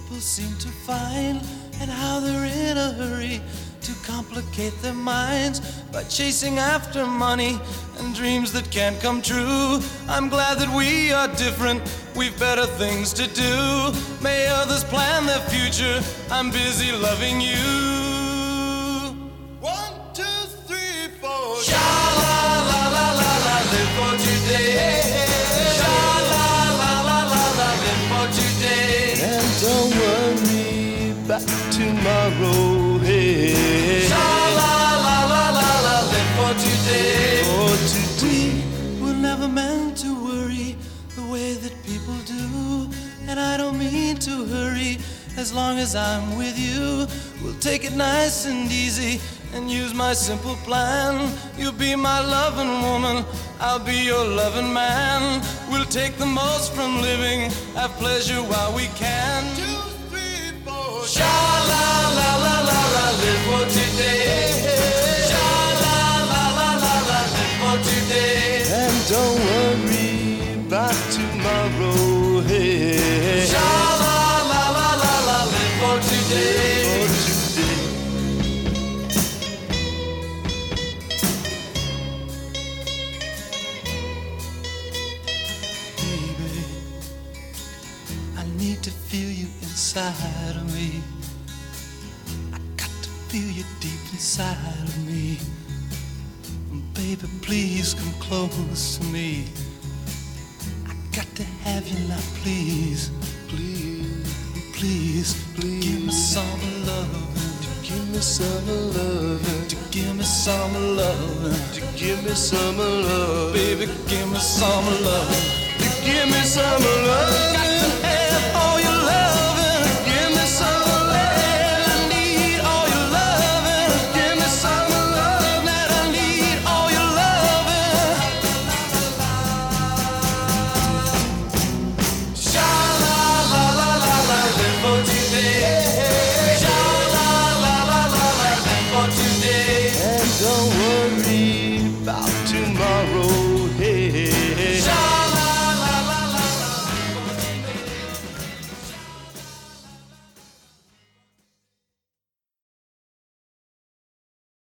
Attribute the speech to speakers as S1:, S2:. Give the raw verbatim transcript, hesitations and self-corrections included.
S1: people seem to find, and how they're in a hurry to complicate their minds by chasing after money and dreams that can't come true. I'm glad that we are different, we've better things to do. May others plan their future, I'm busy loving you. One, two, three, four. Sha-la-la-la-la-la, live for today. Sha-la-la-la-la-la, live for today.
S2: And don't worry about tomorrow, hey.
S1: Sha-la-la-la-la-la, live for today.
S2: For today.
S1: We're never meant to worry the way that people do, and I don't mean to hurry. As long as I'm with you, we'll take it nice and easy and use my simple plan. You'll be my loving woman, I'll be your loving man. We'll take the most from living, have pleasure while we can. Two, three, four. Sha-la-la-la-la-la, live for today. Sha-la-la-la-la-la, live for today.
S2: And don't worry about tomorrow, hey.
S1: Sha-la-la-la-la-la, live for today.
S2: For today.
S1: Baby, I need to feel you inside of me. I got to feel you deep inside of me. Baby, please come close to me. I got to have you now, please.
S2: Please,
S1: Please,
S2: please.
S1: give me some loving.
S2: Give me some loving.
S1: To give me some loving.
S2: To give me some love.
S1: Baby, give me some loving.
S2: To give me some love.